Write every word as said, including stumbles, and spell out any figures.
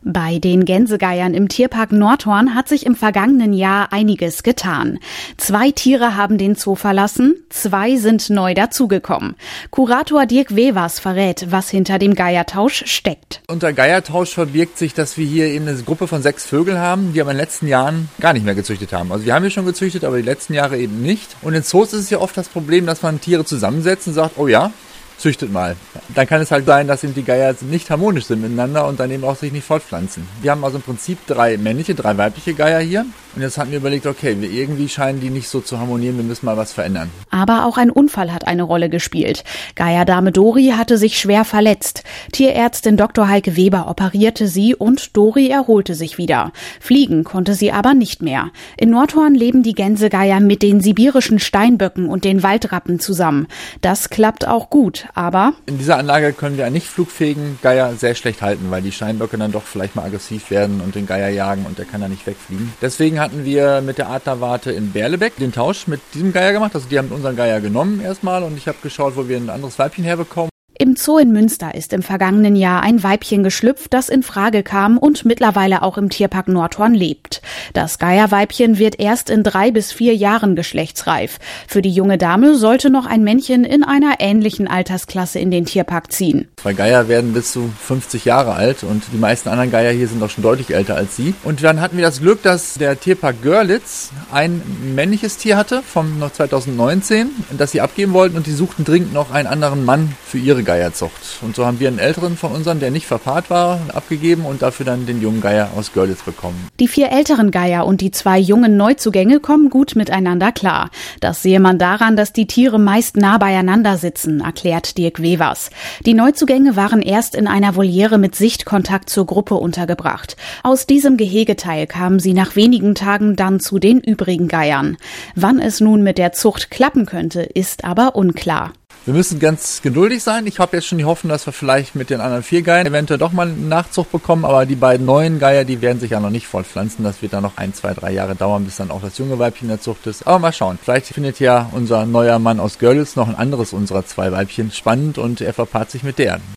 Bei den Gänsegeiern im Tierpark Nordhorn hat sich im vergangenen Jahr einiges getan. Zwei Tiere haben den Zoo verlassen, zwei sind neu dazugekommen. Kurator Dirk Wevers verrät, was hinter dem Geiertausch steckt. Unter Geiertausch verbirgt sich, dass wir hier eben eine Gruppe von sechs Vögeln haben, die aber in den letzten Jahren gar nicht mehr gezüchtet haben. Also wir haben hier schon gezüchtet, aber die letzten Jahre eben nicht. Und in Zoos ist es ja oft das Problem, dass man Tiere zusammensetzt und sagt, oh ja, züchtet mal. Dann kann es halt sein, dass eben die Geier nicht harmonisch sind miteinander und dann eben auch sich nicht fortpflanzen. Wir haben also im Prinzip drei männliche, drei weibliche Geier hier. Und jetzt hatten wir überlegt, okay, wir irgendwie scheinen die nicht so zu harmonieren, wir müssen mal was verändern. Aber auch ein Unfall hat eine Rolle gespielt. Geierdame Dori hatte sich schwer verletzt. Tierärztin Doktor Heike Weber operierte sie und Dori erholte sich wieder. Fliegen konnte sie aber nicht mehr. In Nordhorn leben die Gänsegeier mit den sibirischen Steinböcken und den Waldrappen zusammen. Das klappt auch gut, aber in dieser Anlage können wir einen nicht flugfähigen Geier sehr schlecht halten, weil die Steinböcke dann doch vielleicht mal aggressiv werden und den Geier jagen und der kann da nicht wegfliegen. Deswegen hatten wir mit der Adlerwarte in Berlebeck den Tausch mit diesem Geier gemacht. Also die haben unseren Geier genommen erstmal und ich habe geschaut, wo wir ein anderes Weibchen herbekommen. Im Zoo in Münster ist im vergangenen Jahr ein Weibchen geschlüpft, das in Frage kam und mittlerweile auch im Tierpark Nordhorn lebt. Das Geierweibchen wird erst in drei bis vier Jahren geschlechtsreif. Für die junge Dame sollte noch ein Männchen in einer ähnlichen Altersklasse in den Tierpark ziehen. Zwei Geier werden bis zu fünfzig Jahre alt und die meisten anderen Geier hier sind auch schon deutlich älter als sie. Und dann hatten wir das Glück, dass der Tierpark Görlitz ein männliches Tier hatte vom noch zweitausendneunzehn, das sie abgeben wollten und die suchten dringend noch einen anderen Mann für ihre Geierzucht. Und so haben wir einen älteren von unseren, der nicht verpaart war, abgegeben und dafür dann den jungen Geier aus Görlitz bekommen. Die vier älteren Geier und die zwei jungen Neuzugänge kommen gut miteinander klar. Das sehe man daran, dass die Tiere meist nah beieinander sitzen, erklärt Dirk Wevers. Die Neuzugänge waren erst in einer Voliere mit Sichtkontakt zur Gruppe untergebracht. Aus diesem Gehegeteil kamen sie nach wenigen Tagen dann zu den übrigen Geiern. Wann es nun mit der Zucht klappen könnte, ist aber unklar. Wir müssen ganz geduldig sein. Ich habe jetzt schon die Hoffnung, dass wir vielleicht mit den anderen vier Geiern eventuell doch mal einen Nachzug bekommen. Aber die beiden neuen Geier, die werden sich ja noch nicht fortpflanzen. Das wird dann noch ein, zwei, drei Jahre dauern, bis dann auch das junge Weibchen in der Zucht ist. Aber mal schauen. Vielleicht findet ja unser neuer Mann aus Görlitz noch ein anderes unserer zwei Weibchen spannend und er verpaart sich mit der.